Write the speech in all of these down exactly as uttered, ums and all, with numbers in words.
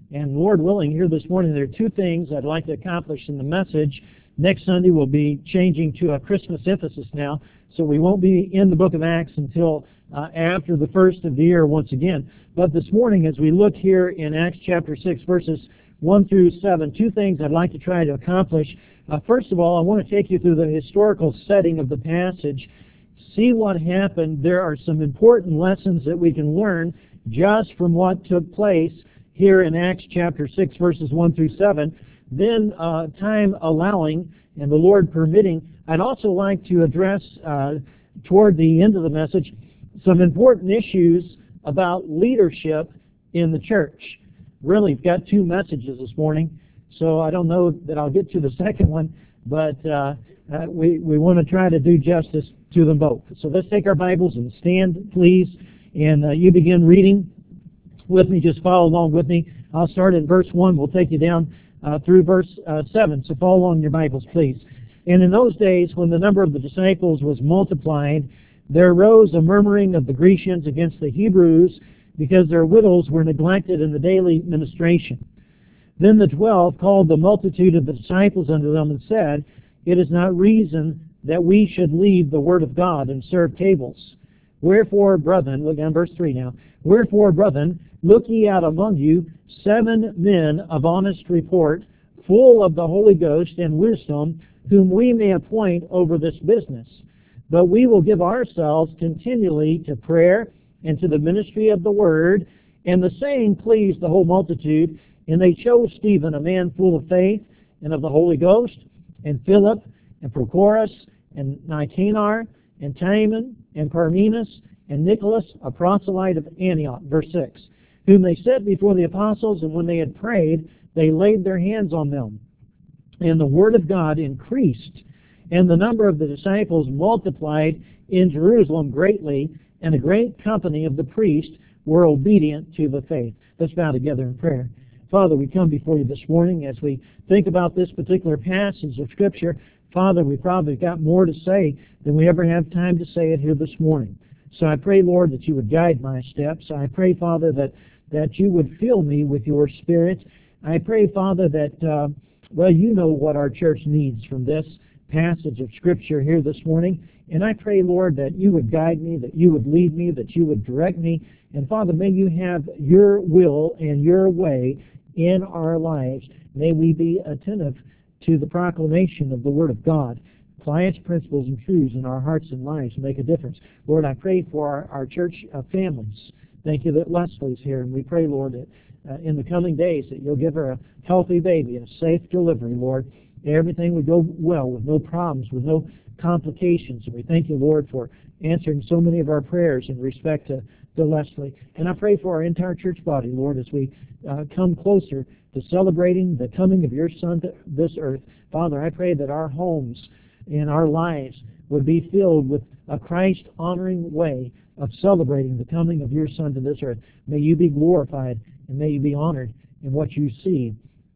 And Lord willing, here this morning there are two things I'd like to accomplish in the message. Next Sunday we'll be changing to a Christmas emphasis now, so we won't be in the book of Acts until uh, after the first of the year once again. But this morning as we look here in Acts chapter six, verses one through seven, two things I'd like to try to accomplish. Uh, first of all, I want to take you through the historical setting of the passage, see what happened. There are some important lessons that we can learn just from what took place here in Acts chapter six, verses one through seven. Then, uh, time allowing and the Lord permitting, I'd also like to address, uh, toward the end of the message, some important issues about leadership in the church. Really, we've got two messages this morning, so I don't know that I'll get to the second one, but uh, uh, we, we want to try to do justice to them both. So let's take our Bibles and stand, please, and uh, you begin reading with me. Just follow along with me. I'll start in verse one. We'll take you down uh, through verse uh, seven, so follow along in your Bibles, please. And in those days, when the number of the disciples was multiplied, there arose a murmuring of the Grecians against the Hebrews, because their widows were neglected in the daily ministration. Then the twelve called the multitude of the disciples unto them and said, It is not reason that we should leave the word of God and serve tables. Wherefore, brethren, look down verse three now. Wherefore, brethren, look ye out among you seven men of honest report, full of the Holy Ghost and wisdom, whom we may appoint over this business. But we will give ourselves continually to prayer and to the ministry of the word. And the saying pleased the whole multitude. And they chose Stephen, a man full of faith and of the Holy Ghost, and Philip, and Prochorus, and Nicanor, and Timon, and Parmenas, and Nicholas, a proselyte of Antioch. Verse six. Whom they set before the apostles, and when they had prayed, they laid their hands on them. And the word of God increased, and the number of the disciples multiplied in Jerusalem greatly, and a great company of the priests were obedient to the faith. Let's bow together in prayer. Father, we come before you this morning as we think about this particular passage of Scripture. Father, we probably got more to say than we ever have time to say it here this morning. So I pray, Lord, that you would guide my steps. I pray, Father, that, that you would fill me with your Spirit. I pray, Father, that, uh, well, you know what our church needs from this passage of Scripture here this morning. And I pray, Lord, that you would guide me, that you would lead me, that you would direct me. And Father, may you have your will and your way in our lives. May we be attentive to the proclamation of the Word of God. Apply its principles and truths in our hearts and lives and make a difference. Lord, I pray for our, our church uh, families. Thank you that Leslie's here. And we pray, Lord, that uh, in the coming days that you'll give her a healthy baby and a safe delivery, Lord. Everything would go well with no problems, with no complications. And we thank you, Lord, for answering so many of our prayers in respect to, to Leslie. And I pray for our entire church body, Lord, as we uh, come closer to celebrating the coming of your Son to this earth. Father, I pray that our homes and our lives would be filled with a Christ-honoring way of celebrating the coming of your Son to this earth. May you be glorified and may you be honored in what you see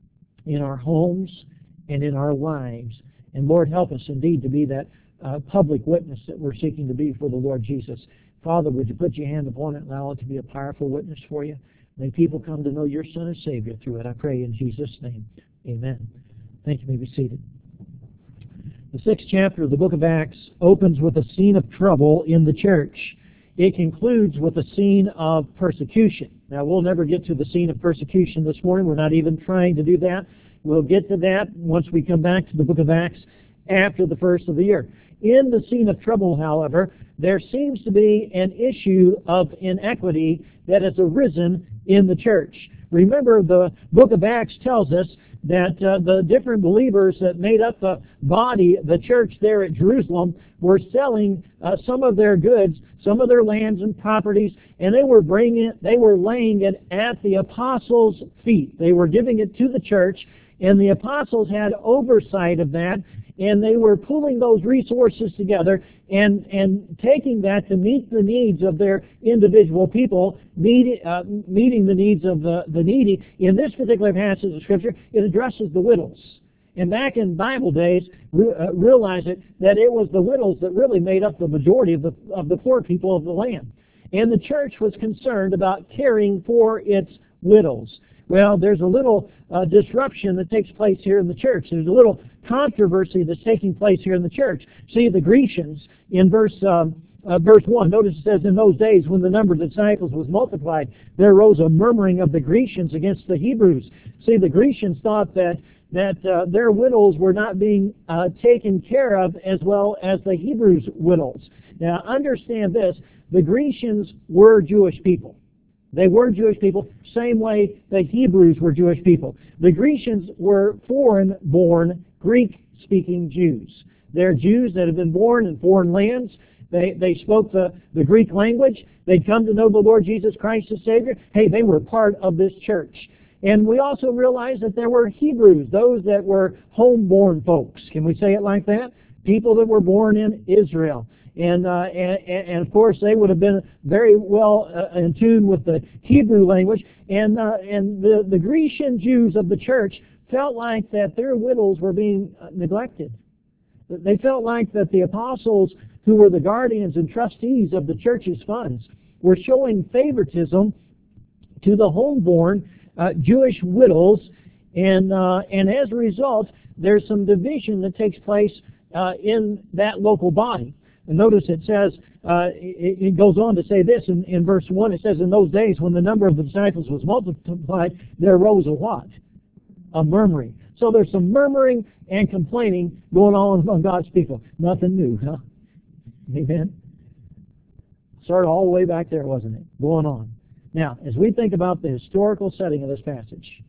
in our homes and in our lives. And Lord, help us indeed to be that uh, public witness that we're seeking to be for the Lord Jesus. Father, would you put your hand upon it and allow it to be a powerful witness for you? May people come to know your Son as Savior through it. I pray in Jesus' name. Amen. Thank you. You may be seated. The sixth chapter of the book of Acts opens with a scene of trouble in the church. It concludes with a scene of persecution. Now, we'll never get to the scene of persecution this morning. We're not even trying to do that. We'll get to that once we come back to the book of Acts after the first of the year. In the scene of trouble, however, there seems to be an issue of inequity that has arisen in the church. Remember, the book of Acts tells us that uh, the different believers that made up the body, the church there at Jerusalem, were selling uh, some of their goods, some of their lands and properties, and they were bringing it, they were laying it at the apostles' feet. They were giving it to the church, and the apostles had oversight of that, and they were pulling those resources together and, and taking that to meet the needs of their individual people, meet, uh, meeting the needs of the, the needy. In this particular passage of Scripture, it addresses the widows. And back in Bible days, re, uh, realize it, that it was the widows that really made up the majority of the, of the poor people of the land. And the church was concerned about caring for its widows. Well, there's a little uh, disruption that takes place here in the church. There's a little controversy that's taking place here in the church. See, the Grecians, in verse um, uh, verse one, notice it says, in those days when the number of disciples was multiplied, there arose a murmuring of the Grecians against the Hebrews. See, the Grecians thought that that uh, their widows were not being uh, taken care of as well as the Hebrews' widows. Now, understand this. The Grecians were Jewish people. They were Jewish people, same way the Hebrews were Jewish people. The Grecians were foreign-born, Greek-speaking Jews. They're Jews that have been born in foreign lands. They, they spoke the, the Greek language. They'd come to know the Lord Jesus Christ as Savior. Hey, they were part of this church. And we also realize that there were Hebrews, those that were homeborn folks. Can we say it like that? People that were born in Israel. And, uh, and, and of course, they would have been very well uh, in tune with the Hebrew language. And, uh, and the, the Grecian Jews of the church felt like that their widows were being neglected. They felt like that the apostles, who were the guardians and trustees of the church's funds, were showing favoritism to the homeborn uh, Jewish widows. And, uh, and as a result, there's some division that takes place uh, in that local body. And notice it says, uh, it, it goes on to say this in, in verse one. It says, in those days when the number of the disciples was multiplied, there arose a what? A murmuring. So there's some murmuring and complaining going on among God's people. Nothing new, huh? Amen? Started all the way back there, wasn't it? Going on. Now, as we think about the historical setting of this passage,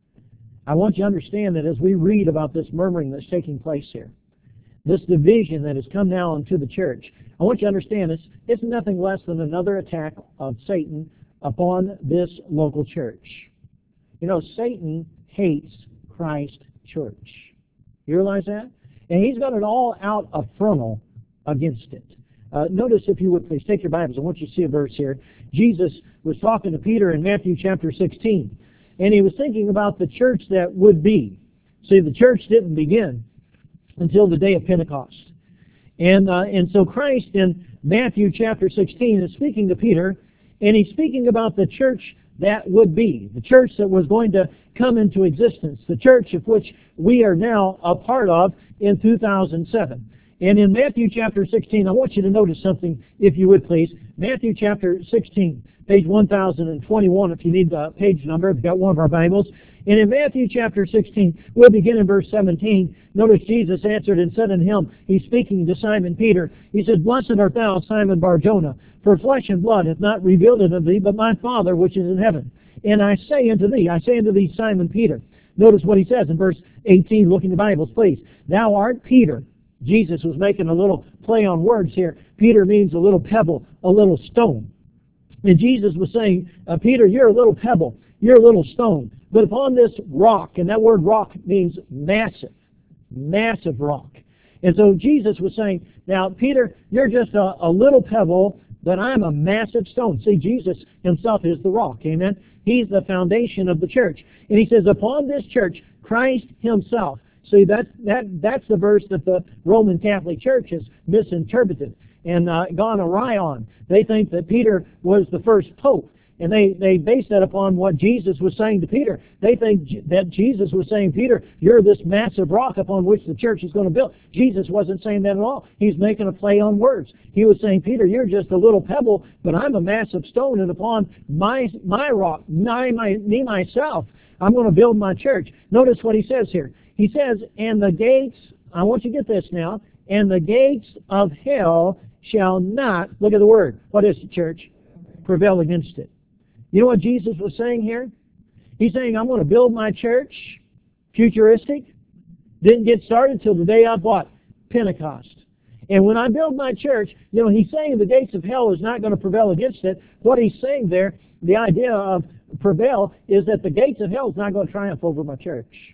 I want you to understand that as we read about this murmuring that's taking place here, this division that has come now into the church, I want you to understand this, it's nothing less than another attack of Satan upon this local church. You know, Satan hates Christ's church. You realize that? And he's got it all out a frontal against it. Uh, notice, if you would please, take your Bibles. I want you to see a verse here. Jesus was talking to Peter in Matthew chapter sixteen, and he was thinking about the church that would be. See, the church didn't begin until the day of Pentecost. And uh, and so Christ in Matthew chapter sixteen is speaking to Peter, and he's speaking about the church that would be, the church that was going to come into existence, the church of which we are now a part of in two thousand seven. And in Matthew chapter sixteen, I want you to notice something, if you would please. Matthew chapter sixteen, page one thousand twenty-one, if you need the page number, if you've got one of our Bibles. And in Matthew chapter sixteen, we'll begin in verse seventeen. Notice Jesus answered and said unto him, he's speaking to Simon Peter. He said, Blessed art thou, Simon Bar-Jonah, for flesh and blood hath not revealed it unto thee, but my Father which is in heaven. And I say unto thee, I say unto thee, Simon Peter. Notice what he says in verse eighteen. Look in your Bibles, please. Thou art Peter. Jesus was making a little play on words here. Peter means a little pebble, a little stone. And Jesus was saying, uh, Peter, you're a little pebble, you're a little stone. But upon this rock, and that word rock means massive, massive rock. And so Jesus was saying, now, Peter, you're just a, a little pebble, but I'm a massive stone. See, Jesus himself is the rock, amen? He's the foundation of the church. And he says, upon this church, Christ himself. See, that's, that, that's the verse that the Roman Catholic Church has misinterpreted and uh, gone awry on. They think that Peter was the first pope, and they, they base that upon what Jesus was saying to Peter. They think J- that Jesus was saying, Peter, you're this massive rock upon which the church is going to build. Jesus wasn't saying that at all. He's making a play on words. He was saying, Peter, you're just a little pebble, but I'm a massive stone, and upon my, my rock, my, my, me myself, I'm going to build my church. Notice what he says here. He says, and the gates, I want you to get this now, and the gates of hell shall not, look at the word, what is it, church? Prevail against it. You know what Jesus was saying here? He's saying, I'm going to build my church, futuristic. Didn't get started till the day of what? Pentecost. And when I build my church, you know, he's saying the gates of hell is not going to prevail against it. What he's saying there, the idea of prevail, is that the gates of hell is not going to triumph over my church.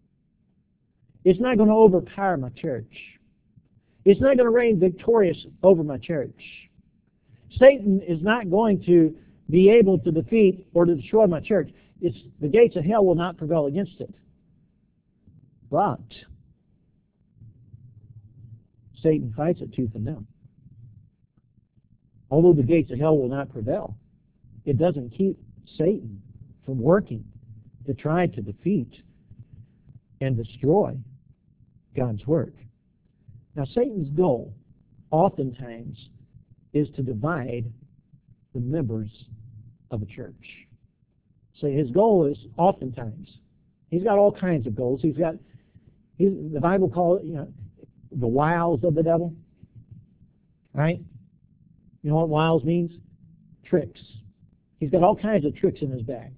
It's not going to overpower my church. It's not going to reign victorious over my church. Satan is not going to be able to defeat or to destroy my church. It's, the gates of hell will not prevail against it. But Satan fights it tooth and nail. Although the gates of hell will not prevail, it doesn't keep Satan from working to try to defeat and destroy God's work. Now, Satan's goal oftentimes is to divide the members of a church. So his goal is oftentimes, he's got all kinds of goals. He's got, he's, the Bible calls it, you know, the wiles of the devil. Right? You know what wiles means? Tricks. He's got all kinds of tricks in his bag.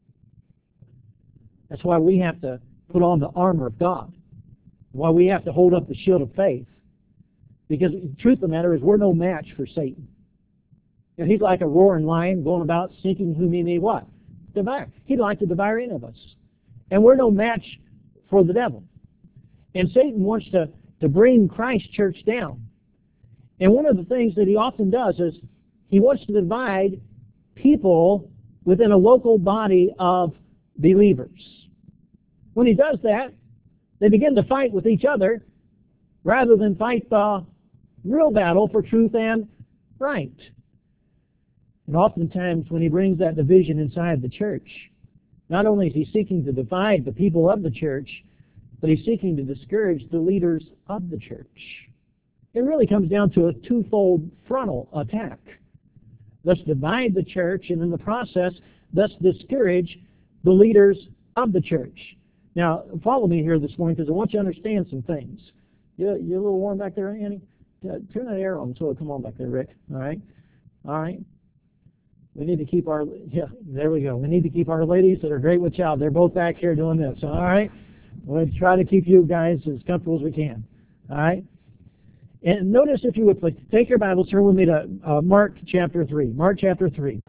That's why we have to put on the armor of God. Why we have to hold up the shield of faith. Because the truth of the matter is we're no match for Satan. You know, he's like a roaring lion going about seeking whom he may what? Devour. He'd like to devour any of us. And we're no match for the devil. And Satan wants to, to bring Christ's church down. And one of the things that he often does is he wants to divide people within a local body of believers. When he does that, they begin to fight with each other rather than fight the real battle for truth and right. And oftentimes when he brings that division inside the church, not only is he seeking to divide the people of the church, but he's seeking to discourage the leaders of the church. It really comes down to a twofold frontal attack. Thus divide the church, and in the process, thus discourage the leaders of the church. Now, follow me here this morning because I want you to understand some things. You, you a little warm back there, Annie? Uh, turn that air on so it'll come on back there, Rick. All right? All right? We need to keep our, yeah, there we go. We need to keep our ladies that are great with child. They're both back here doing this. All right? We'll try to keep you guys as comfortable as we can. All right? And notice, if you would, please, take your Bibles, turn with me to uh, Mark chapter three. Mark chapter three.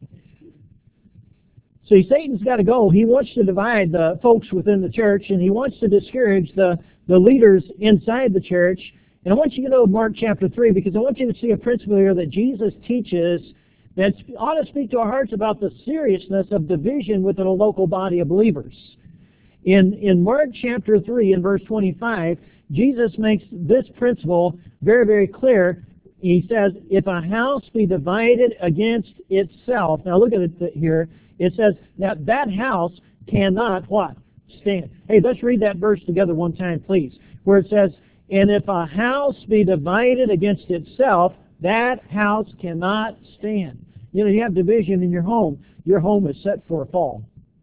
See, Satan's got a goal. He wants to divide the folks within the church, and he wants to discourage the, the leaders inside the church. And I want you to know Mark chapter three, because I want you to see a principle here that Jesus teaches that ought to speak to our hearts about the seriousness of division within a local body of believers. In, in Mark chapter three, in verse twenty-five, Jesus makes this principle very, very clear. He says, if a house be divided against itself, now look at it here, it says that that house cannot what? Stand. Hey, let's read that verse together one time, please, where it says, and if a house be divided against itself, that house cannot stand. You know, you have division in your home. Your home is set for a fall.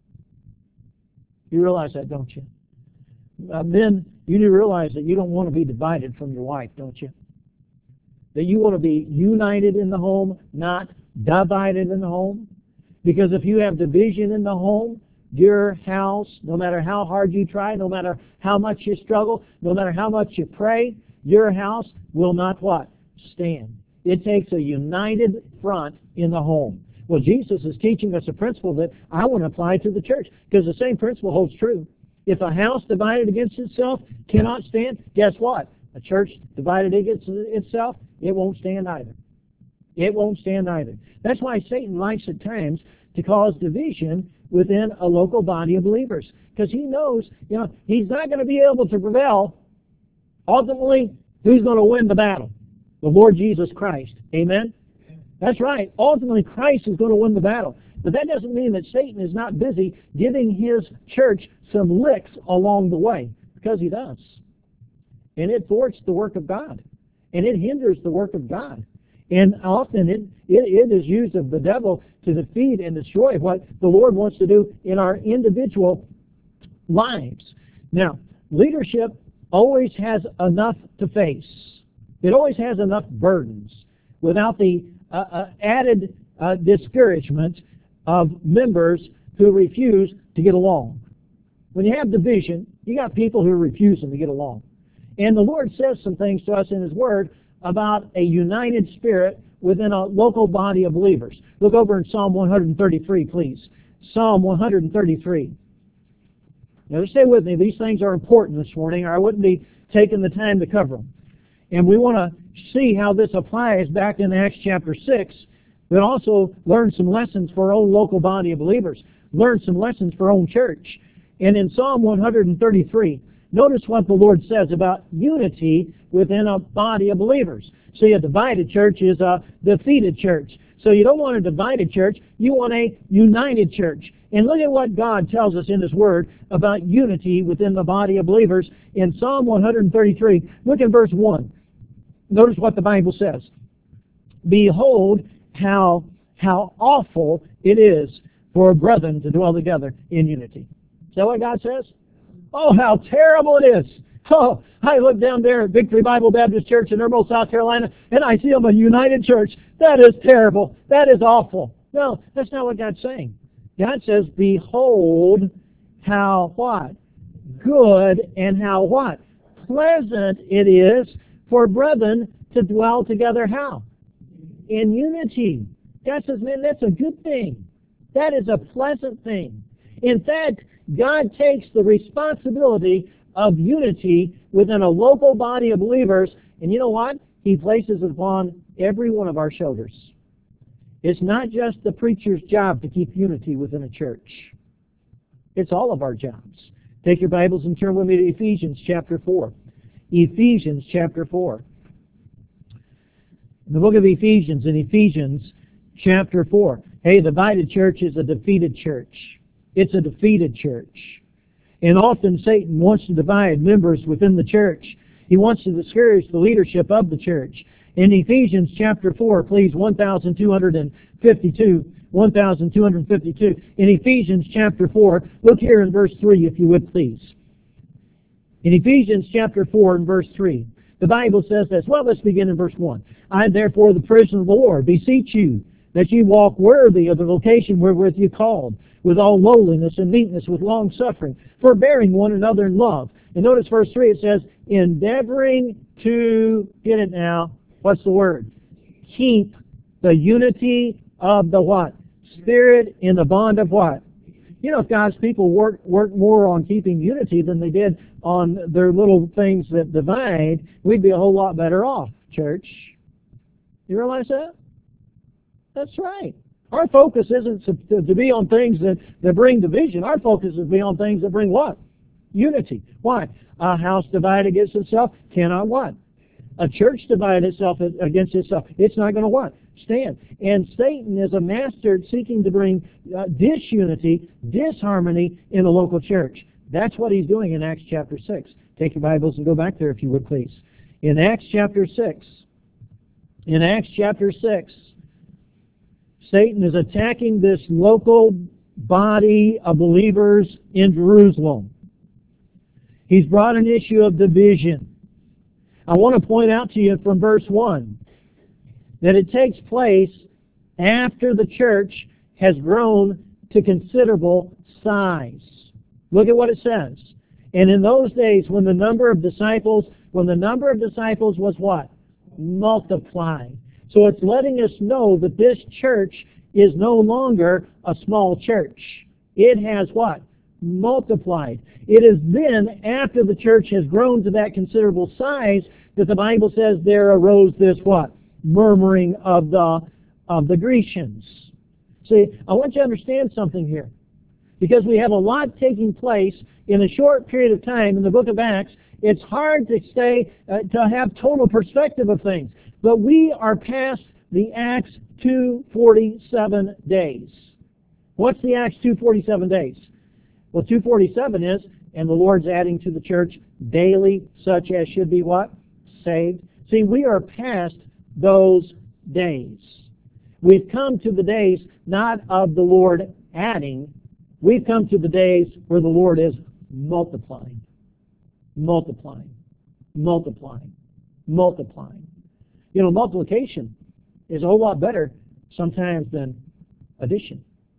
You realize that, don't you? Uh, men, you do realize that you don't want to be divided from your wife, don't you? That you want to be united in the home, not divided in the home. Because if you have division in the home, your house, no matter how hard you try, no matter how much you struggle, no matter how much you pray, your house will not what? Stand. It takes a united front in the home. Well, Jesus is teaching us a principle that I want to apply to the church, because the same principle holds true. If a house divided against itself cannot stand, guess what? A church divided against itself, it won't stand either. It won't stand either. That's why Satan likes at times to cause division within a local body of believers, because he knows, you know, he's not going to be able to prevail. Ultimately, who's going to win the battle? The Lord Jesus Christ. Amen? That's right. Ultimately, Christ is going to win the battle. But that doesn't mean that Satan is not busy giving his church some licks along the way, because he does. And it thwarts the work of God. And it hinders the work of God. And often it, it, it is used of the devil to defeat and destroy what the Lord wants to do in our individual lives. Now, leadership always has enough to face. It always has enough burdens without the uh, uh, added uh, discouragement of members who refuse to get along. When you have division, you got people who are refusing to get along. And the Lord says some things to us in His Word about a united spirit within a local body of believers. Look over in Psalm one thirty-three, please. Psalm one thirty-three. Now, stay with me. These things are important this morning, or I wouldn't be taking the time to cover them. And we want to see how this applies back in Acts chapter six, but also learn some lessons for our own local body of believers. Learn some lessons for our own church. And in Psalm one thirty-three, notice what the Lord says about unity within a body of believers. See, a divided church is a defeated church. So you don't want a divided church. You want a united church. And look at what God tells us in His Word about unity within the body of believers in Psalm one thirty-three. Look at verse one. Notice what the Bible says. Behold, how, how awful it is for brethren to dwell together in unity. Is that what God says? Oh, how terrible it is. Oh, I look down there at Victory Bible Baptist Church in Irmo, South Carolina, and I see them a united church. That is terrible. That is awful. No, that's not what God's saying. God says, behold, how what? Good and how what? Pleasant it is for brethren to dwell together how? In unity. God says, man, that's a good thing. That is a pleasant thing. In fact, God takes the responsibility of unity within a local body of believers, and you know what? He places it upon every one of our shoulders. It's not just the preacher's job to keep unity within a church. It's all of our jobs. Take your Bibles and turn with me to Ephesians chapter four. Ephesians chapter four. In the book of Ephesians, in Ephesians chapter four. Hey, the divided church is a defeated church. It's a defeated church. And often Satan wants to divide members within the church. He wants to discourage the leadership of the church. In Ephesians chapter four, please, one thousand two hundred fifty-two, one thousand two hundred fifty-two. In Ephesians chapter four, look here in verse three, if you would, please. In Ephesians chapter four and verse three, the Bible says this. Well, let's begin in verse one. I, therefore, the prisoner of the Lord, beseech you that ye walk worthy of the vocation wherewith you called, with all lowliness and meekness, with long suffering, forbearing one another in love. And notice verse three, it says, endeavoring to, get it now, what's the word? Keep the unity of the what? Spirit in the bond of what? You know, if God's people work, work more on keeping unity than they did on their little things that divide, we'd be a whole lot better off, church. You realize that? That's right. Our focus isn't to, to be on things that, that bring division. Our focus is to be on things that bring what? Unity. Why? A house divided against itself cannot what? A church divided itself against itself. It's not going to what? Stand. And Satan is a master at seeking to bring uh, disunity, disharmony in the local church. That's what he's doing in Acts chapter six. Take your Bibles and go back there if you would, please. In Acts chapter six, in Acts chapter six, Satan is attacking this local body of believers in Jerusalem. He's brought an issue of division. I want to point out to you from verse one that it takes place after the church has grown to considerable size. Look at what it says. And in those days when the number of disciples, when the number of disciples was what? Multiplying. So it's letting us know that this church is no longer a small church. It has what? Multiplied. It is then, after the church has grown to that considerable size, that the Bible says there arose this what? Murmuring of the, of the Grecians. See, I want you to understand something here. Because we have a lot taking place in a short period of time in the book of Acts, it's hard to stay, uh, to have total perspective of things. But we are past the Acts two forty-seven days. What's the Acts two forty-seven days? Well, two forty-seven is, and the Lord's adding to the church daily such as should be what? Saved. See, we are past those days. We've come to the days not of the Lord adding. We've come to the days where the Lord is multiplying, multiplying, multiplying, multiplying. You know, multiplication is a whole lot better sometimes than addition.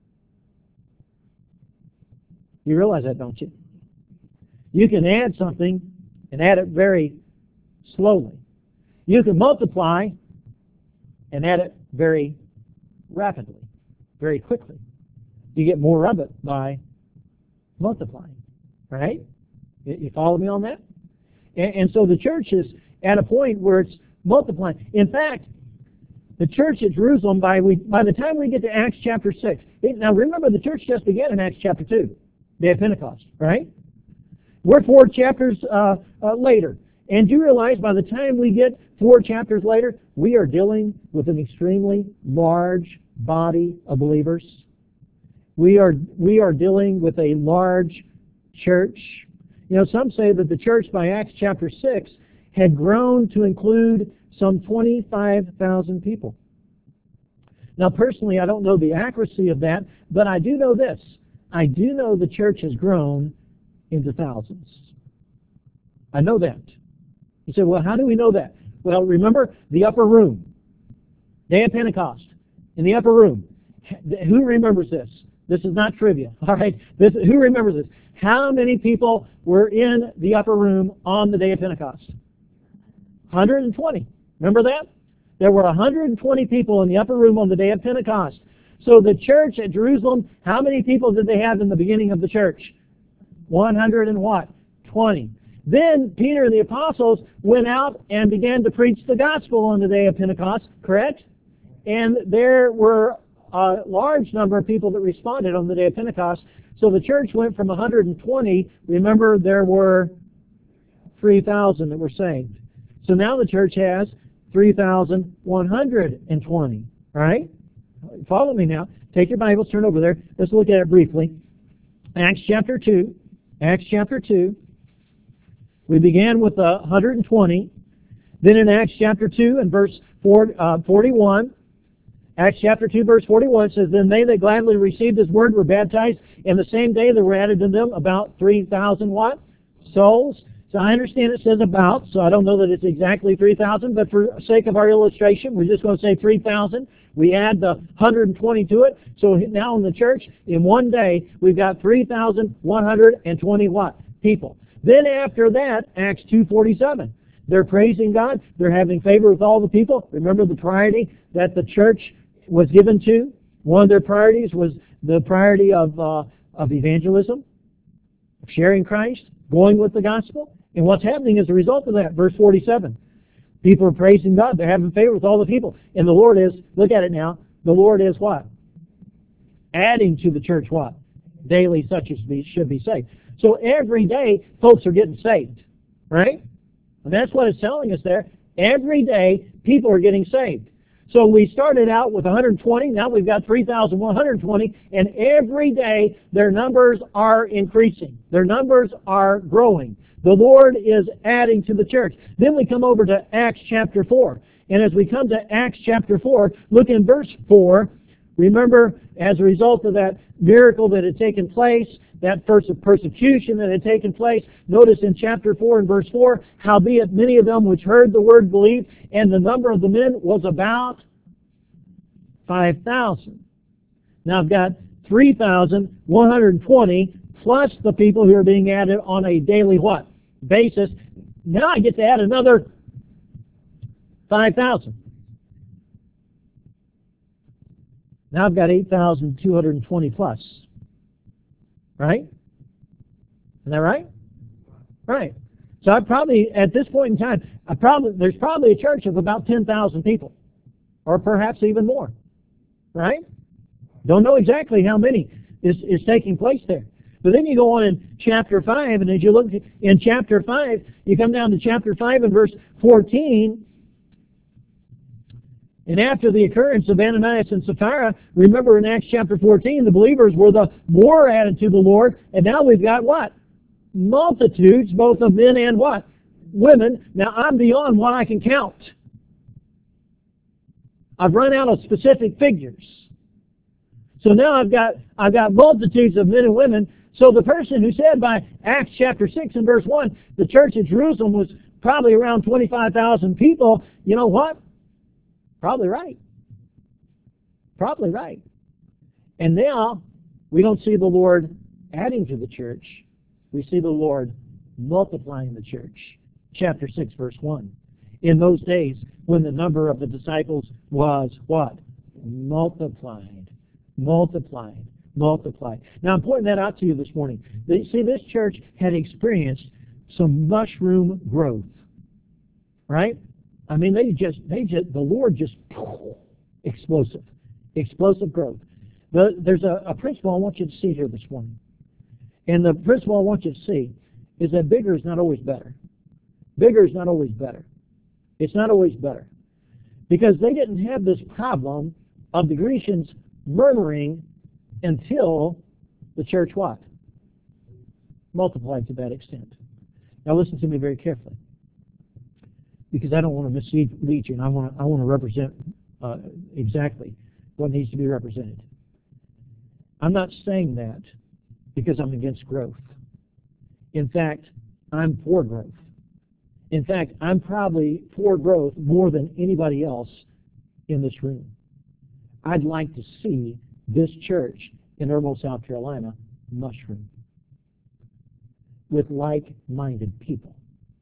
You realize that, don't you? You can add something and add it very slowly. You can multiply and add it very rapidly, very quickly. You get more of it by multiplying, right? You follow me on that? And, and so the church is at a point where it's multiplying. In fact, the church at Jerusalem, by we, by the time we get to Acts chapter six, it, now remember the church just began in Acts chapter two, day of Pentecost, right? We're four chapters uh, uh, later. And do you realize by the time we get four chapters later, we are dealing with an extremely large body of believers? We are, we are dealing with a large church. You know, some say that the church by Acts chapter six had grown to include some twenty-five thousand people. Now, personally, I don't know the accuracy of that, but I do know this. I do know the church has grown into thousands. I know that. You say, well, how do we know that? Well, remember the upper room. Day of Pentecost. In the upper room. Who remembers this? This is not trivia. All right. This, who remembers this? How many people were in the upper room on the day of Pentecost? one hundred twenty. Remember that? There were one hundred twenty people in the upper room on the day of Pentecost. So the church at Jerusalem, how many people did they have in the beginning of the church? one hundred and what? twenty. Then Peter and the apostles went out and began to preach the gospel on the day of Pentecost, correct? And there were a large number of people that responded on the day of Pentecost. So the church went from one hundred twenty. Remember, there were three thousand that were saved. So now the church has three thousand one hundred twenty. All right? Follow me now. Take your Bibles, turn over there. Let's look at it briefly. Acts chapter two. Acts chapter two. We began with uh, one hundred twenty. Then in Acts chapter two and verse four, uh, forty-one, Acts chapter two, verse forty-one says, Then they that gladly received his word were baptized, and the same day there were added to them about three thousand what? Souls. So I understand it says about, so I don't know that it's exactly three thousand, but for sake of our illustration, we're just going to say three thousand. We add the one hundred twenty to it. So now in the church, in one day, we've got three thousand one hundred twenty what? People. Then after that, Acts two forty-seven. They're praising God. They're having favor with all the people. Remember the priority that the church was given to? One of their priorities was the priority of, uh, of evangelism, of sharing Christ, going with the gospel. And what's happening as a result of that? Verse forty-seven. People are praising God. They're having favor with all the people. And the Lord is, look at it now, the Lord is what? Adding to the church what? Daily such as be, should be saved. So every day, folks are getting saved. Right? And that's what it's telling us there. Every day, people are getting saved. So we started out with one hundred twenty, now we've got three thousand one hundred twenty, and every day their numbers are increasing. Their numbers are growing. The Lord is adding to the church. Then we come over to Acts chapter four. And as we come to Acts chapter four, look in verse four. Remember, as a result of that miracle that had taken place, that first persecution that had taken place, notice in chapter four and verse four, howbeit many of them which heard the word believed, and the number of the men was about five thousand. Now I've got three thousand one hundred twenty plus the people who are being added on a daily what? Basis. Now I get to add another five thousand. Now I've got eight thousand two hundred twenty plus. Right? Isn't that right? Right. So I probably, at this point in time, I probably there's probably a church of about ten thousand people. Or perhaps even more. Right? Don't know exactly how many is, is taking place there. But then you go on in chapter five, and as you look in chapter five, you come down to chapter five and verse fourteen. And after the occurrence of Ananias and Sapphira, remember in Acts chapter fourteen, the believers were the more added to the Lord, and now we've got what? Multitudes, both of men and what? Women. Now I'm beyond what I can count. I've run out of specific figures. So now I've got I've got multitudes of men and women. So the person who said by Acts chapter six and verse one, the church at Jerusalem was probably around twenty-five thousand people, you know what? Probably right. Probably right. And now, we don't see the Lord adding to the church. We see the Lord multiplying the church. Chapter six, verse one. In those days, when the number of the disciples was what? Multiplied. Multiplied. Multiplied. Now, I'm pointing that out to you this morning. See, this church had experienced some mushroom growth. Right? I mean, they just, they just, the Lord just, explosive, explosive growth. But there's a, a principle I want you to see here this morning. And the principle I want you to see is that bigger is not always better. Bigger is not always better. It's not always better. Because they didn't have this problem of the Grecians murmuring until the church what? Multiplied to that extent. Now listen to me very carefully, because I don't want to mislead you, and I want to, I want to represent uh, exactly what needs to be represented. I'm not saying that because I'm against growth. In fact, I'm for growth. In fact, I'm probably for growth more than anybody else in this room. I'd like to see this church in Irmo, South Carolina, mushroom with like-minded people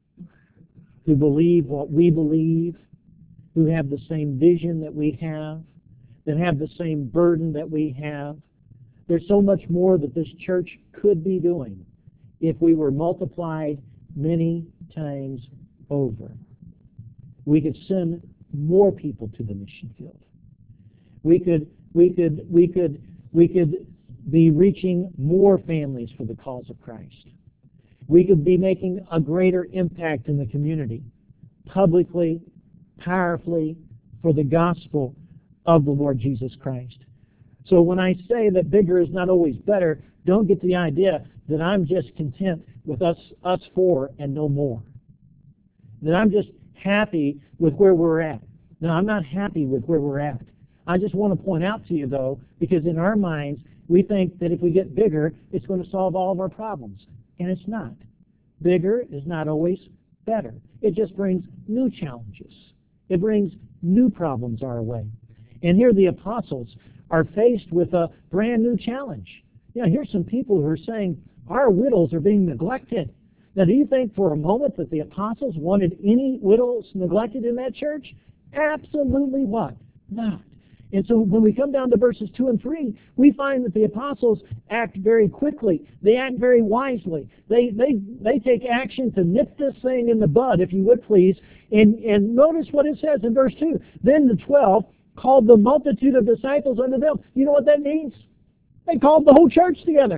who believe what we believe, who have the same vision that we have, that have the same burden that we have. There's so much more that this church could be doing if we were multiplied many times over. We could send more people to the mission field. We could, we could, we could, we could be reaching more families for the cause of Christ. We could be making a greater impact in the community, publicly, powerfully, for the gospel of the Lord Jesus Christ. So when I say that bigger is not always better, don't get the idea that I'm just content with us, us four and no more. That I'm just happy with where we're at. No, I'm not happy with where we're at. I just want to point out to you, though, because in our minds, we think that if we get bigger, it's going to solve all of our problems. And it's not. Bigger is not always better. It just brings new challenges. It brings new problems our way. And here the apostles are faced with a brand new challenge. You know, here's some people who are saying, our widows are being neglected. Now, do you think for a moment that the apostles wanted any widows neglected in that church? Absolutely what? Not. And so when we come down to verses two and three, we find that the apostles act very quickly. They act very wisely. They they they take action to nip this thing in the bud, if you would please. And, and notice what it says in verse two. Then the twelve called the multitude of disciples unto them. You know what that means? They called the whole church together.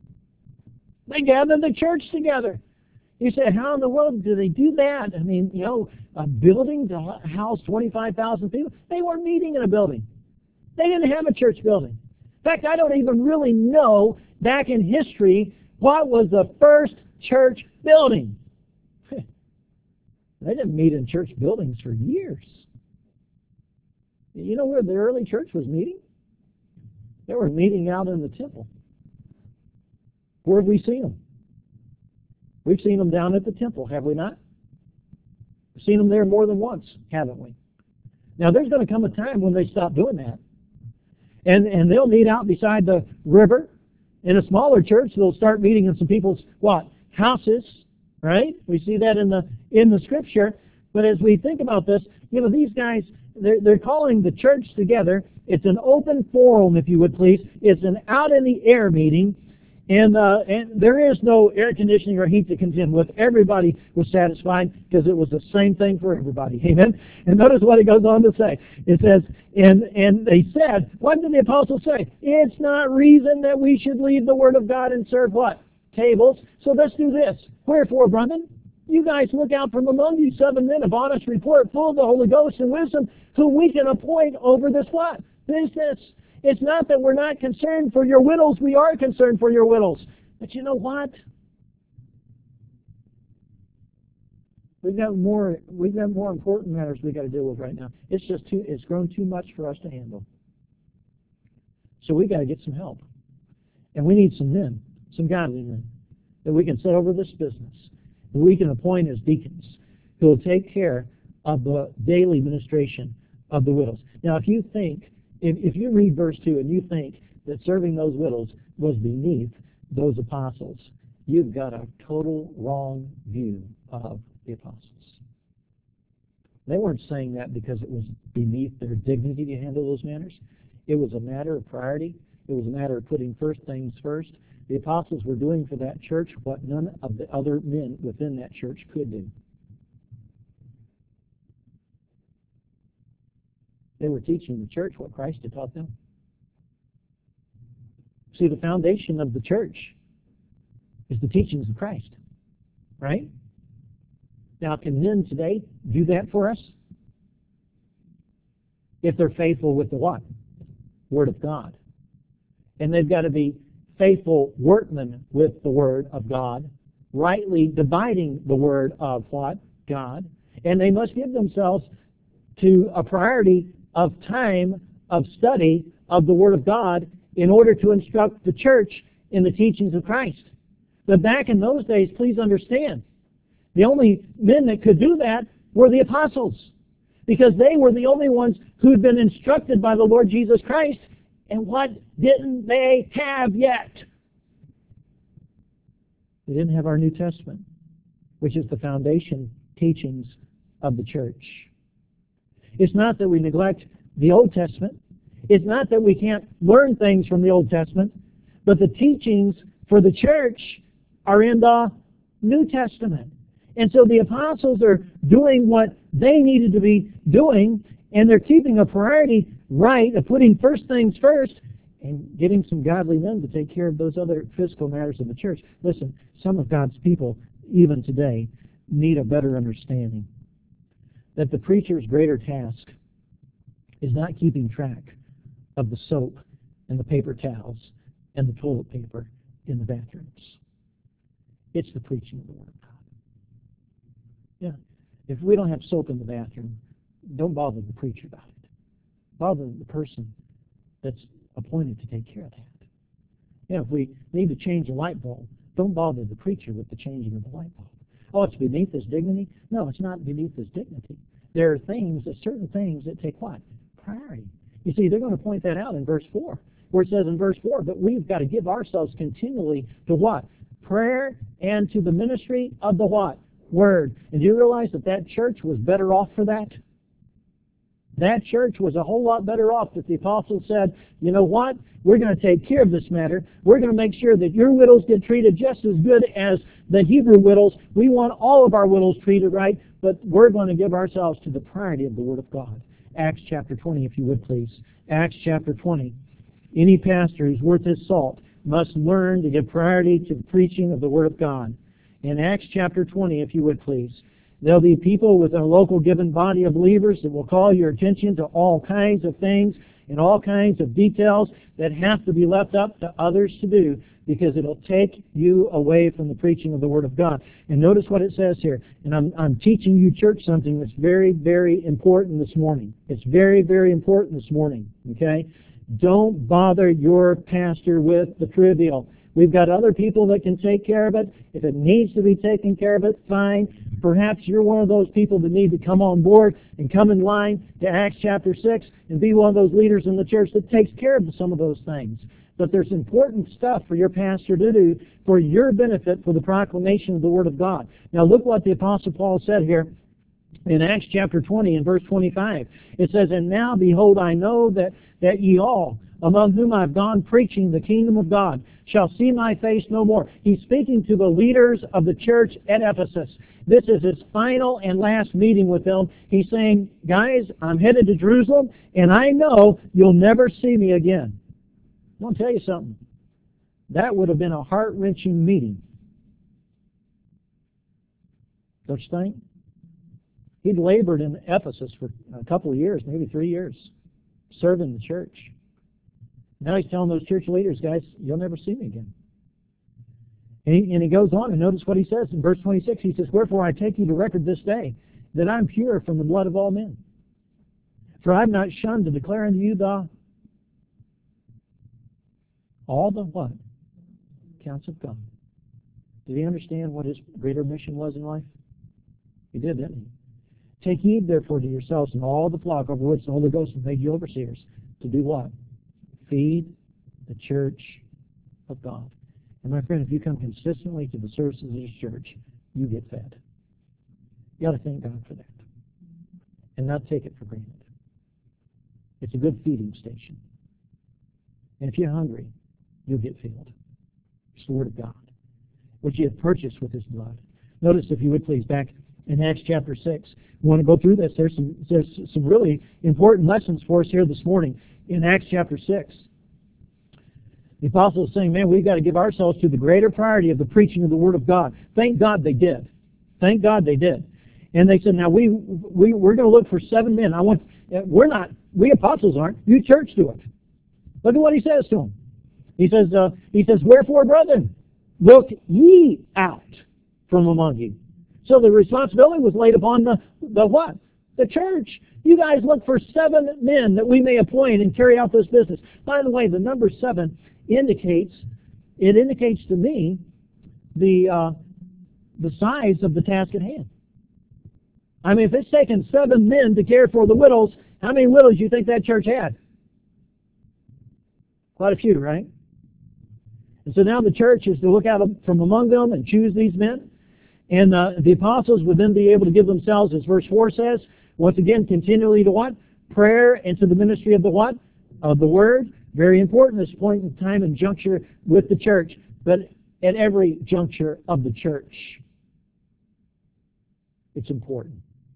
They gathered the church together. You say, how in the world do they do that? I mean, you know, a building to house twenty-five thousand people? They weren't meeting in a building. They didn't have a church building. In fact, I don't even really know back in history what was the first church building. They didn't meet in church buildings for years. You know where the early church was meeting? They were meeting out in the temple. Where have we seen them? We've seen them down at the temple, have we not? We've seen them there more than once, haven't we? Now, there's going to come a time when they stop doing that. And and they'll meet out beside the river. In a smaller church, they'll start meeting in some people's, what, houses, right? We see that in the in the Scripture. But as we think about this, you know, these guys, they're, they're calling the church together. It's an open forum, if you would please. It's an out-in-the-air meeting. And, uh, and there is no air conditioning or heat to contend with. Everybody was satisfied because it was the same thing for everybody. Amen? And notice what it goes on to say. It says, and, and they said, what did the apostles say? It's not reason that we should leave the word of God and serve what? Tables. So let's do this. Wherefore, brethren, you guys look out from among you seven men of honest report, full of the Holy Ghost and wisdom, whom we can appoint over this what? Business. It's not that we're not concerned for your widows. We are concerned for your widows. But you know what? We've got more we've got more important matters we've got to deal with right now. It's just too it's grown too much for us to handle. So we got to get some help. And we need some men, some godly men, that we can set over this business. And we can appoint as deacons who will take care of the daily administration of the widows. Now, if you think If, if you read verse two and you think that serving those widows was beneath those apostles, you've got a total wrong view of the apostles. They weren't saying that because it was beneath their dignity to handle those matters. It was a matter of priority. It was a matter of putting first things first. The apostles were doing for that church what none of the other men within that church could do. They were teaching the church what Christ had taught them. See, the foundation of the church is the teachings of Christ, right? Now, can men today do that for us? If they're faithful with the what? Word of God. And they've got to be faithful workmen with the Word of God, rightly dividing the Word of what? God. And they must give themselves to a priority of time of study of the Word of God in order to instruct the church in the teachings of Christ. But back in those days, please understand, the only men that could do that were the apostles, because they were the only ones who had been instructed by the Lord Jesus Christ. And what didn't they have yet? They didn't have our New Testament, which is the foundation teachings of the church. It's not that we neglect the Old Testament. It's not that we can't learn things from the Old Testament, but the teachings for the church are in the New Testament. And so the apostles are doing what they needed to be doing, and they're keeping a priority right of putting first things first and getting some godly men to take care of those other physical matters of the church. Listen, some of God's people, even today, need a better understanding that the preacher's greater task is not keeping track of the soap and the paper towels and the toilet paper in the bathrooms. It's the preaching of the Word of God. Yeah. If we don't have soap in the bathroom, don't bother the preacher about it. Bother the person that's appointed to take care of that. Yeah, if we need to change a light bulb, don't bother the preacher with the changing of the light bulb. Oh, it's beneath his dignity? No, it's not beneath his dignity. There are things, certain things that take what? Priority. You see, they're going to point that out in verse four, where it says in verse four, but we've got to give ourselves continually to what? Prayer and to the ministry of the what? Word. And do you realize that that church was better off for that? That church was a whole lot better off if the apostles said, you know what, we're going to take care of this matter. We're going to make sure that your widows get treated just as good as the Hebrew widows. We want all of our widows treated right, but we're going to give ourselves to the priority of the Word of God. Acts chapter twenty, if you would please. Acts chapter twenty. Any pastor who's worth his salt must learn to give priority to the preaching of the Word of God. In Acts chapter twenty, if you would please. There'll be people within a local given body of believers that will call your attention to all kinds of things and all kinds of details that have to be left up to others to do, because it'll take you away from the preaching of the Word of God. And notice what it says here. And I'm, I'm teaching you, church, something that's very, very important this morning. It's very, very important this morning. Okay? Don't bother your pastor with the trivial. We've got other people that can take care of it. If it needs to be taken care of it, fine. Perhaps you're one of those people that need to come on board and come in line to Acts chapter six and be one of those leaders in the church that takes care of some of those things. But there's important stuff for your pastor to do for your benefit, for the proclamation of the Word of God. Now look what the Apostle Paul said here in Acts chapter twenty and verse twenty-five. It says, and now, behold, I know that, that ye all, among whom I've gone preaching the kingdom of God, shall see my face no more. He's speaking to the leaders of the church at Ephesus. This is his final and last meeting with them. He's saying, guys, I'm headed to Jerusalem, and I know you'll never see me again. I'm going to tell you something. That would have been a heart-wrenching meeting. Don't you think? He'd labored in Ephesus for a couple of years, maybe three years, serving the church. Now he's telling those church leaders, guys, you'll never see me again. And he, and he goes on, and notice what he says in verse twenty-six. He says, wherefore I take you to record this day, that I'm pure from the blood of all men. For I have not shunned to declare unto you the all the what? Counts of God. Did he understand what his greater mission was in life? He did, didn't he? Take heed, therefore, to yourselves and all the flock over which the Holy Ghost has made you overseers, to do what? Feed the church of God. And my friend, if you come consistently to the services of this church, you get fed. You ought to thank God for that. And not take it for granted. It's a good feeding station. And if you're hungry, you'll get filled. It's the Word of God, which He had purchased with His blood. Notice, if you would please, back in Acts chapter six. We want to go through this. There's some, there's some really important lessons for us here this morning in Acts chapter six. The apostle is saying, man, we've got to give ourselves to the greater priority of the preaching of the Word of God. Thank God they did. Thank God they did. And they said, now we, we, we're going to look for seven men. I want, we're not, we apostles aren't. You church do it. Look at what he says to them. He says, uh, he says, wherefore, brethren, look ye out from among you. So the responsibility was laid upon the, the what? The church. You guys look for seven men that we may appoint and carry out this business. By the way, the number seven indicates, it indicates to me the, uh, the size of the task at hand. I mean, if it's taken seven men to care for the widows, how many widows do you think that church had? Quite a few, right? And so now the church is to look out from among them and choose these men. And uh, the apostles would then be able to give themselves, as verse four says, once again, continually to what? Prayer and to the ministry of the what? Of the Word. Very important at this point in time and juncture with the church, but at every juncture of the church, it's important.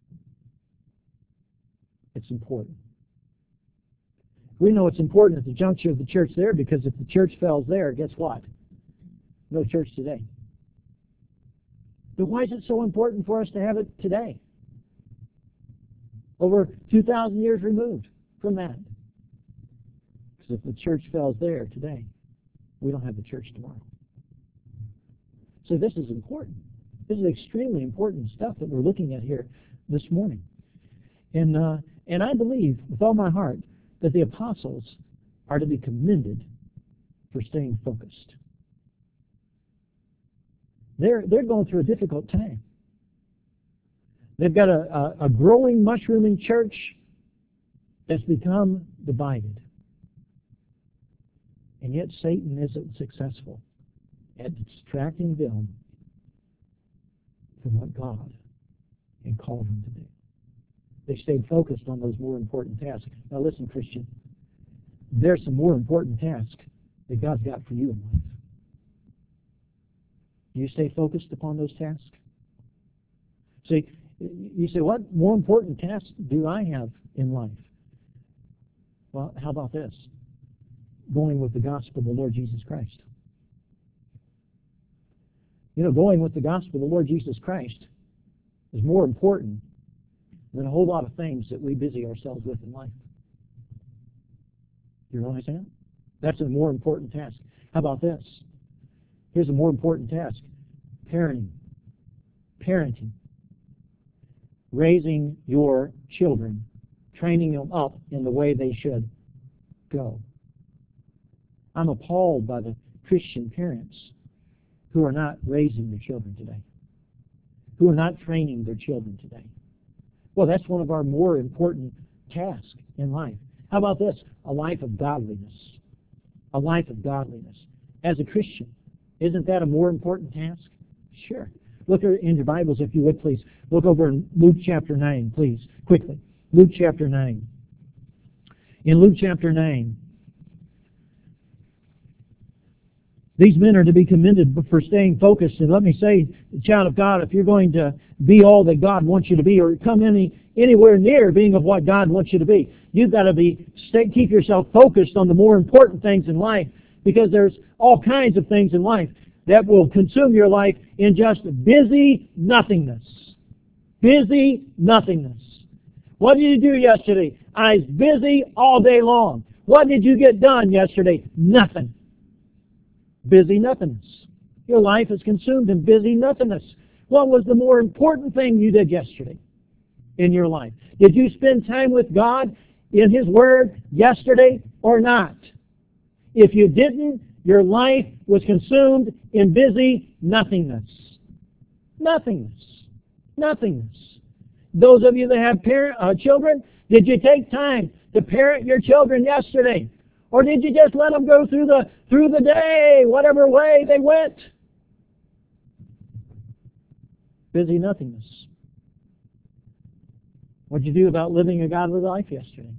It's important. We know it's important at the juncture of the church there because if the church fails there, guess what? No church today. But why is it so important for us to have it today? Over two thousand years removed from that. Because if the church fails there today, we don't have the church tomorrow. So this is important. This is extremely important stuff that we're looking at here this morning. And, uh, and I believe with all my heart that the apostles are to be commended for staying focused. They're, they're going through a difficult time. They've got a, a, a growing, mushrooming church that's become divided. And yet Satan isn't successful at distracting them from what God had called them to do. They stayed focused on those more important tasks. Now listen, Christian, there's some more important tasks that God's got for you in life. Do you stay focused upon those tasks? See, you say, what more important tasks do I have in life? Well, how about this? Going with the gospel of the Lord Jesus Christ. You know, going with the gospel of the Lord Jesus Christ is more important than a whole lot of things that we busy ourselves with in life. You realize that? That's a more important task. How about this? Here's a more important task. Parenting. Parenting. Raising your children. Training them up in the way they should go. I'm appalled by the Christian parents who are not raising their children today. Who are not training their children today. Well, that's one of our more important tasks in life. How about this? A life of godliness. A life of godliness. As a Christian, isn't that a more important task? Sure. Look in your Bibles, if you would, please. Look over in Luke chapter nine, please, quickly. Luke chapter nine. In Luke chapter nine, these men are to be commended for staying focused. And let me say, child of God, if you're going to be all that God wants you to be, or come any anywhere near being of what God wants you to be, you've got to be stay, keep yourself focused on the more important things in life, because there's all kinds of things in life that will consume your life in just busy nothingness. Busy nothingness. What did you do yesterday? I was busy all day long. What did you get done yesterday? Nothing. Busy nothingness. Your life is consumed in busy nothingness. What was the more important thing you did yesterday in your life? Did you spend time with God in His Word yesterday or not? If you didn't, your life was consumed in busy nothingness. Nothingness. Nothingness. Those of you that have parent, uh, children, did you take time to parent your children yesterday? Or did you just let them go through the through the day, whatever way they went? Busy nothingness. What did you do about living a godly life yesterday?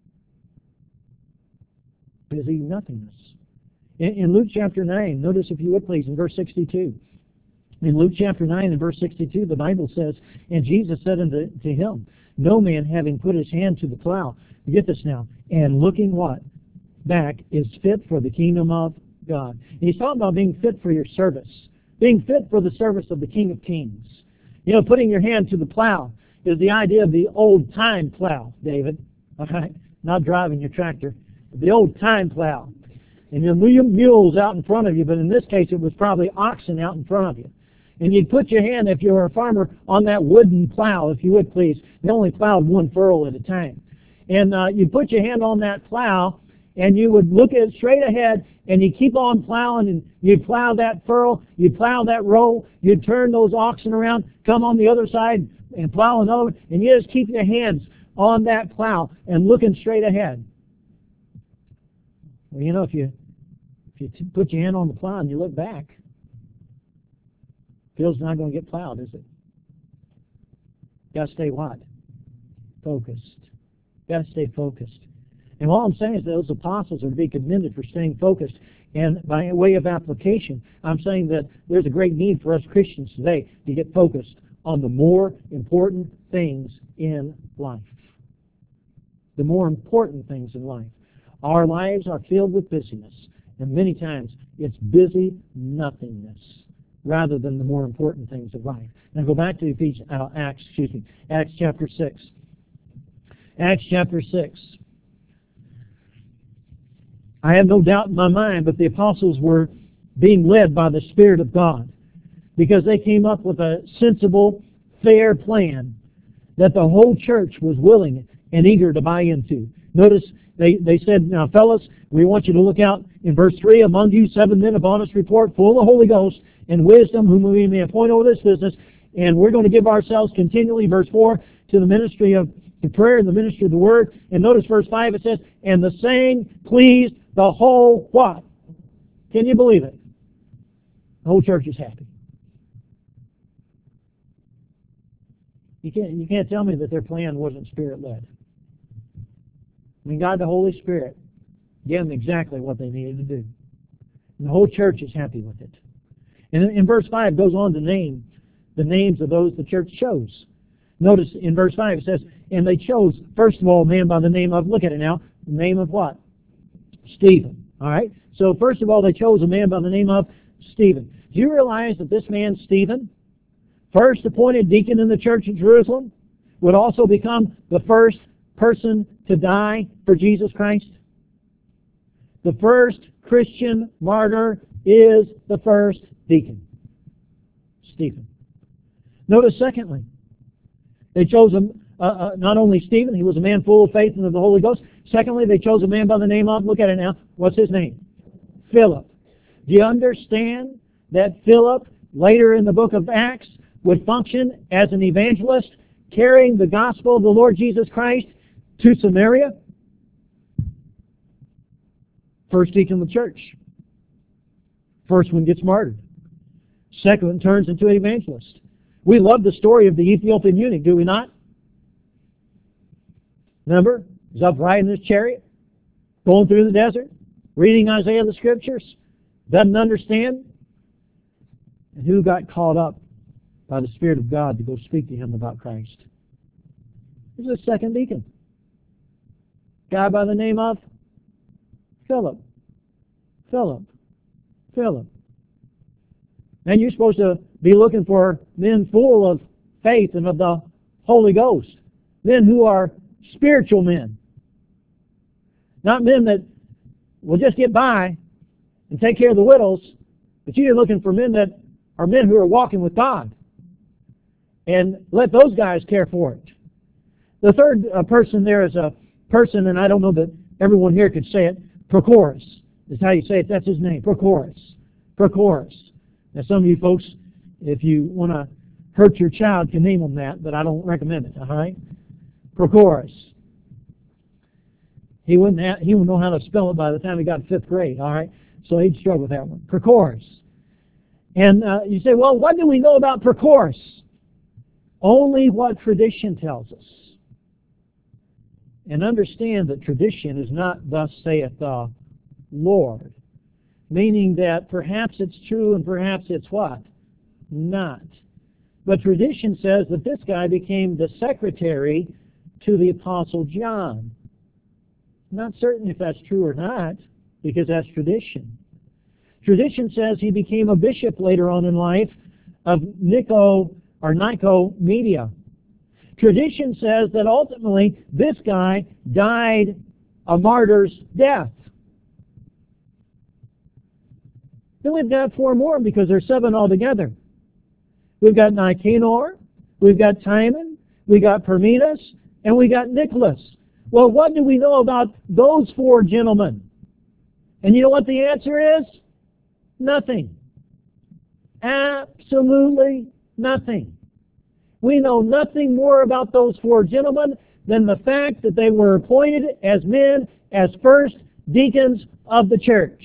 Busy nothingness. In, in Luke chapter nine, notice if you would please, in verse sixty-two. In Luke chapter nine and verse sixty-two, the Bible says, and Jesus said unto to him, no man having put his hand to the plow, get this now, and looking what? Back is fit for the kingdom of God. And he's talking about being fit for your service. Being fit for the service of the King of Kings. You know, putting your hand to the plow is the idea of the old-time plow, David. All right? Not driving your tractor. The old-time plow. And your mules out in front of you, but in this case it was probably oxen out in front of you. And you'd put your hand, if you were a farmer, on that wooden plow, if you would please. They only plowed one furrow at a time. And uh, you'd put your hand on that plow, and you would look at it straight ahead, and you keep on plowing, and you'd plow that furrow, you'd plow that row, you'd turn those oxen around, come on the other side, and plow another one, and you just keep your hands on that plow and looking straight ahead. Well, you know, if you, if you t- put your hand on the plow and you look back, field's not going to get plowed, is it? Got to stay what? Focused. Got to stay focused. And all I'm saying is that those apostles are to be commended for staying focused. And by way of application, I'm saying that there's a great need for us Christians today to get focused on the more important things in life. The more important things in life. Our lives are filled with busyness. And many times it's busy nothingness, rather than the more important things of life. Now go back to Ephesians, uh, Acts, excuse me, Acts chapter six. Acts chapter six. I have no doubt in my mind, but the apostles were being led by the Spirit of God, because they came up with a sensible, fair plan that the whole church was willing and eager to buy into. Notice they, they said, now fellas, we want you to look out in verse three, among you seven men of honest report, full of the Holy Ghost and wisdom, whom we may appoint over this business, and we're going to give ourselves continually, verse four, to the ministry of the prayer and the ministry of the word. And notice verse five, it says, and the saying pleased the whole what? Can you believe it? The whole church is happy. You can't, you can't tell me that their plan wasn't Spirit-led. I mean, God the Holy Spirit gave them exactly what they needed to do. And the whole church is happy with it. And in, in verse five, it goes on to name the names of those the church chose. Notice in verse five, it says, and they chose, first of all, a man by the name of, look at it now, the name of what? Stephen. All right? So first of all, they chose a man by the name of Stephen. Do you realize that this man, Stephen, first appointed deacon in the church in Jerusalem, would also become the first person to die for Jesus Christ? The first Christian martyr is the first deacon, Stephen. Notice secondly, they chose him, uh, uh, not only Stephen, he was a man full of faith and of the Holy Ghost. Secondly, they chose a man by the name of, look at it now, what's his name? Philip. Do you understand that Philip, later in the book of Acts, would function as an evangelist, carrying the gospel of the Lord Jesus Christ to Samaria? First deacon of the church. First one gets martyred. Second one turns into an evangelist. We love the story of the Ethiopian eunuch, do we not? Remember? He's up riding his chariot, going through the desert, reading Isaiah the Scriptures, doesn't understand. And who got caught up by the Spirit of God to go speak to him about Christ? He's a second deacon. Guy by the name of Philip. Philip. Philip. And you're supposed to be looking for men full of faith and of the Holy Ghost. Men who are spiritual men. Not men that will just get by and take care of the widows, but you're looking for men that are men who are walking with God. And let those guys care for it. The third uh, person there is a person, and I don't know that everyone here could say it, Prochorus is how you say it. That's his name, Prochorus. Prochorus. Now some of you folks, if you want to hurt your child, can name them that, but I don't recommend it, all right? Prochorus. He wouldn't have, he wouldn't know how to spell it by the time he got to fifth grade, all right? So he'd struggle with that one. Prochorus. And uh, you say, well, what do we know about Prochorus? Only what tradition tells us. And understand that tradition is not thus saith the Lord. Meaning that perhaps it's true and perhaps it's what? Not. But tradition says that this guy became the secretary to the Apostle John. Not certain if that's true or not, because that's tradition. Tradition says he became a bishop later on in life of Nico, or Nicomedia. Tradition says that ultimately this guy died a martyr's death. Then we've got four more because there's seven altogether. We've got Nicanor, we've got Timon, we got Parmenas, and we got Nicholas. Well, what do we know about those four gentlemen? And you know what the answer is? Nothing. Absolutely nothing. We know nothing more about those four gentlemen than the fact that they were appointed as men, as first deacons of the church.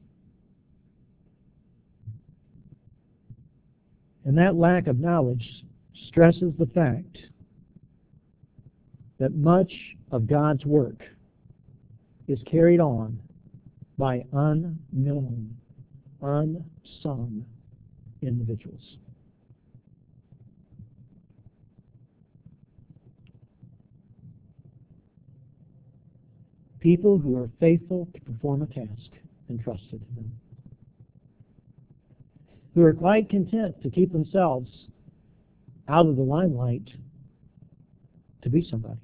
And that lack of knowledge stresses the fact that much of God's work is carried on by unknown, unsung individuals. People who are faithful to perform a task entrusted to them, who are quite content to keep themselves out of the limelight to be somebody.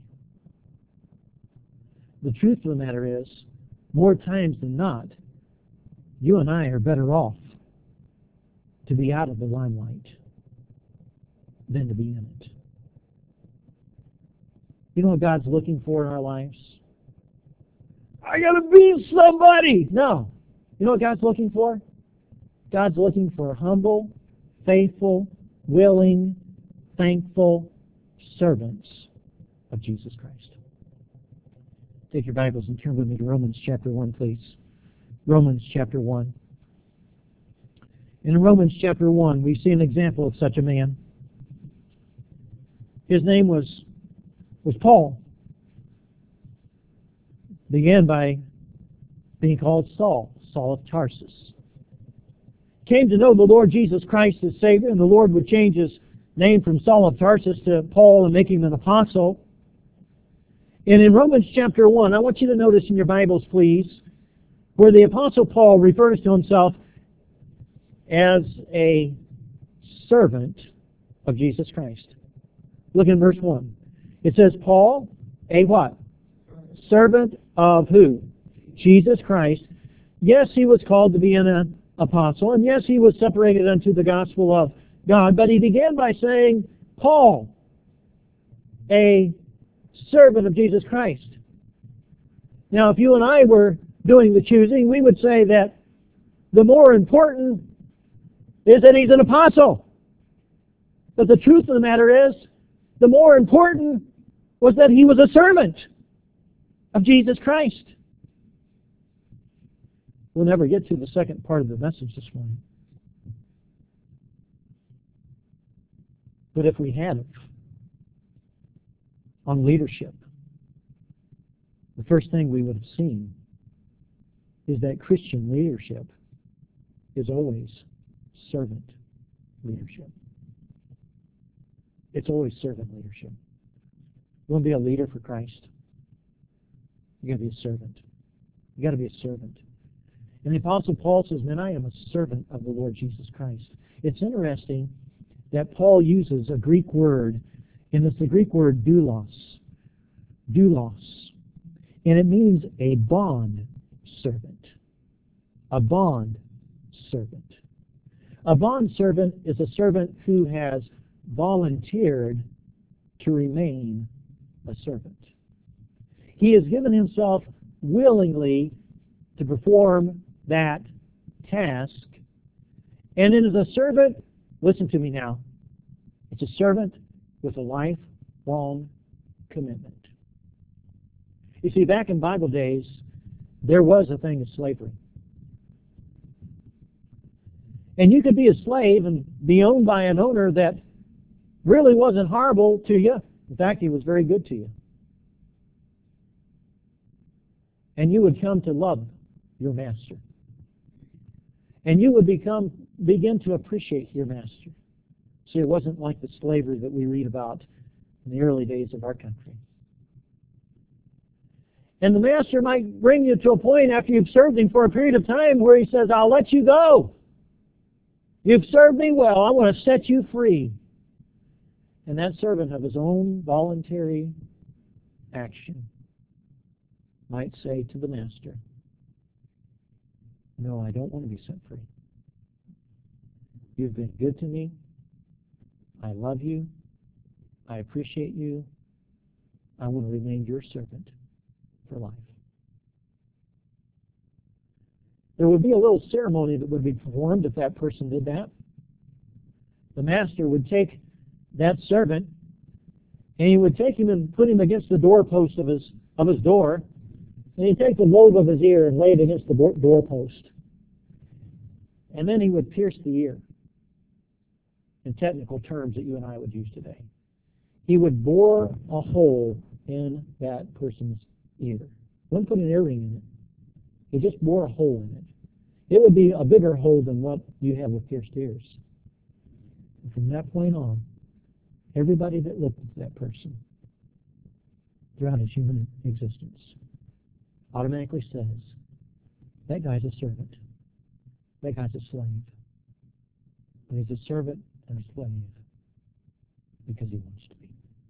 The truth of the matter is, more times than not, you and I are better off to be out of the limelight than to be in it. You know what God's looking for in our lives? I got to be somebody. No. You know what God's looking for? God's looking for humble, faithful, willing, thankful servants of Jesus Christ. Take your Bibles and turn with me to Romans chapter one, please. Romans chapter one. In Romans chapter one, we see an example of such a man. His name was, was Paul. Began by being called Saul, Saul of Tarsus. Came to know the Lord Jesus Christ as Savior, and the Lord would change his name from Saul of Tarsus to Paul and make him an apostle. And in Romans chapter one, I want you to notice in your Bibles, please, where the Apostle Paul refers to himself as a servant of Jesus Christ. Look in verse one. It says, Paul, a what? Servant of who? Jesus Christ. Yes, he was called to be an apostle, and yes, he was separated unto the gospel of God, but he began by saying, Paul, a servant of Jesus Christ. Now, if you and I were doing the choosing, we would say that the more important is that he's an apostle. But the truth of the matter is, the more important was that he was a servant of Jesus Christ. We'll never get to the second part of the message this morning. But if we had it on leadership, the first thing we would have seen is that Christian leadership is always servant leadership. It's always servant leadership. You want to be a leader for Christ? You got to be a servant. You got to be a servant. And the Apostle Paul says, man, I am a servant of the Lord Jesus Christ. It's interesting that Paul uses a Greek word, and it's the Greek word doulos. Doulos. And it means a bond servant. A bond servant. A bond servant is a servant who has volunteered to remain a servant. He has given himself willingly to perform that task. And it is a servant, listen to me now, it's a servant with a lifelong commitment. You see, back in Bible days, there was a thing of slavery. And you could be a slave and be owned by an owner that really wasn't horrible to you. In fact, he was very good to you. And you would come to love your master. And you would become begin to appreciate your master. See, it wasn't like the slavery that we read about in the early days of our country. And the master might bring you to a point after you've served him for a period of time where he says, I'll let you go. You've served me well. I want to set you free. And that servant of his own voluntary action might say to the master, no, I don't want to be set free. You've been good to me. I love you. I appreciate you. I want to remain your servant for life. There would be a little ceremony that would be performed if that person did that. The master would take that servant, and he would take him and put him against the doorpost of his of his door, and he'd take the lobe of his ear and lay it against the doorpost. And then he would pierce the ear, in technical terms that you and I would use today. He would bore a hole in that person's ear. Wouldn't put an earring in it. He just bore a hole in it. It would be a bigger hole than what you have with pierced ears. And from that point on, everybody that looked at that person throughout his human existence automatically says, that guy's a servant. That guy's a slave. But he's a servant and a slave because he wants to be.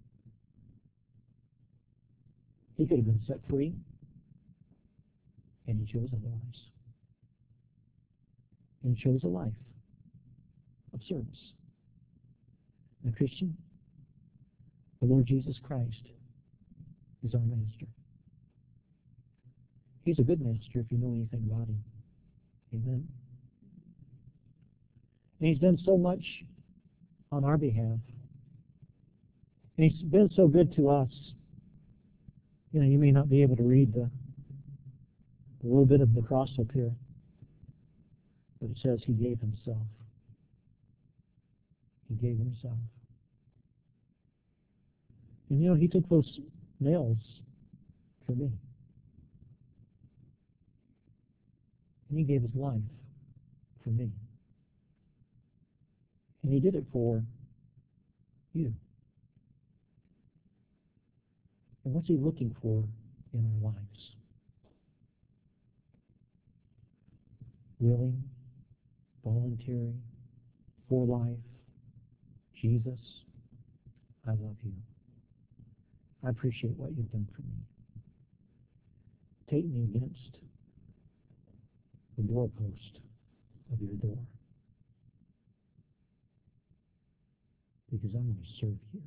He could have been set free, and he chose otherwise. And chose a life of service. And Christian, the Lord Jesus Christ is our master. He's a good master if you know anything about him. Amen. And he's done so much on our behalf. And he's been so good to us. You know, you may not be able to read the, the little bit of the cross up here, but it says he gave himself. He gave himself. And you know, he took those nails for me. And he gave his life for me. And he did it for you. And what's he looking for in our lives? Willing, voluntary, for life. Jesus, I love you. I appreciate what you've done for me. Take me against the doorpost of your door, because I want to serve you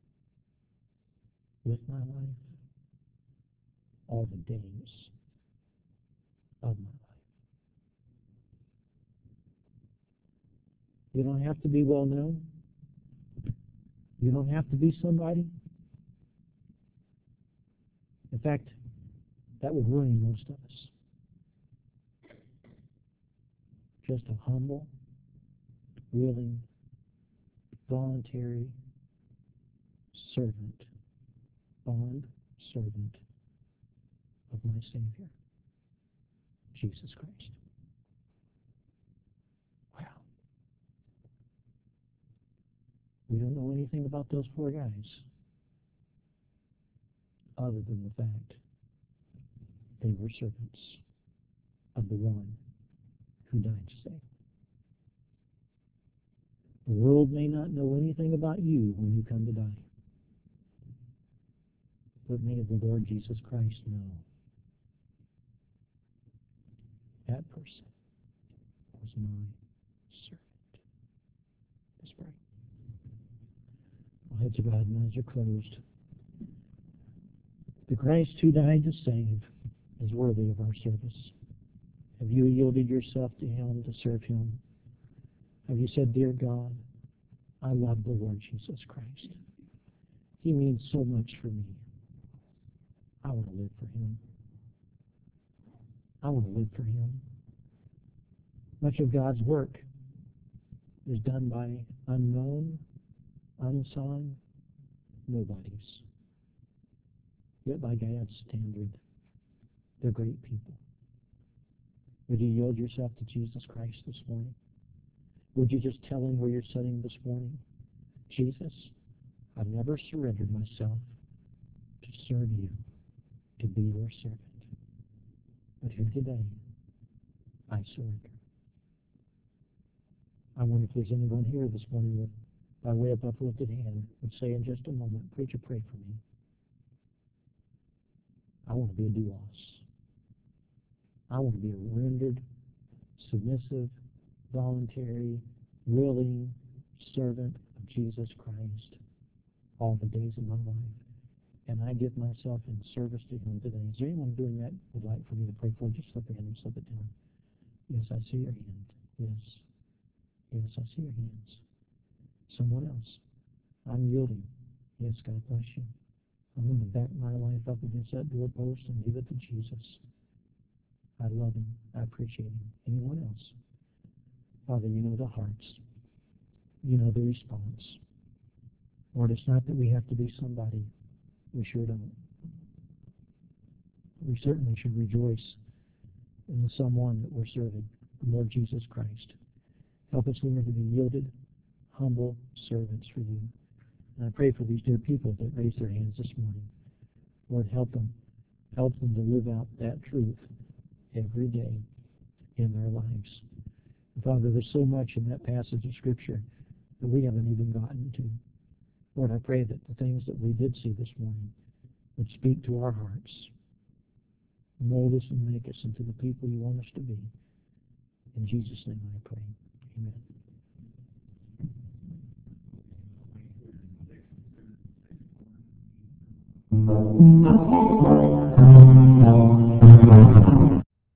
with my life all the days of my life. You don't have to be well known. You don't have to be somebody. In fact, that would ruin most of us. Just a humble, willing, voluntary servant, bond servant of my Savior, Jesus Christ. Wow. We don't know anything about those four guys other than the fact they were servants of the one who died to save. The world may not know anything about you when you come to die, but may the Lord Jesus Christ know that person was my servant. Let's pray. Our heads are bowed and eyes are closed. The Christ who died to save is worthy of our service. Have you yielded yourself to him to serve him? Have you said, dear God, I love the Lord Jesus Christ. He means so much for me. I want to live for him. I want to live for him. Much of God's work is done by unknown, unsung nobodies. Yet by God's standard, they're great people. Would you yield yourself to Jesus Christ this morning? Would you just tell him where you're sitting this morning? Jesus, I've never surrendered myself to serve you, to be your servant. But here today, I surrender. I wonder if there's anyone here this morning that by way of uplifted hand, would say in just a moment, preacher, pray for me. I want to be a doulos. I want to be a rendered, submissive, voluntary, willing servant of Jesus Christ all the days of my life. And I give myself in service to Him today. Is there anyone doing that would like for me to pray for? Just slip your hand and slip it down. Yes, I see your hand. Yes. Yes, I see your hands. Someone else. I'm yielding. Yes, God bless you. I'm going to back my life up against that doorpost and give it to Jesus. I love Him. I appreciate Him. Anyone else? Father, you know the hearts. You know the response. Lord, it's not that we have to be somebody. We sure don't. We certainly should rejoice in the someone that we're serving, the Lord Jesus Christ. Help us, Lord, to be yielded, humble servants for you. And I pray for these dear people that raised their hands this morning. Lord, help them. Help them to live out that truth every day in their lives. And Father, there's so much in that passage of Scripture that we haven't even gotten to. Lord, I pray that the things that we did see this morning would speak to our hearts, mold us and make us into the people you want us to be. In Jesus' name I pray. Amen.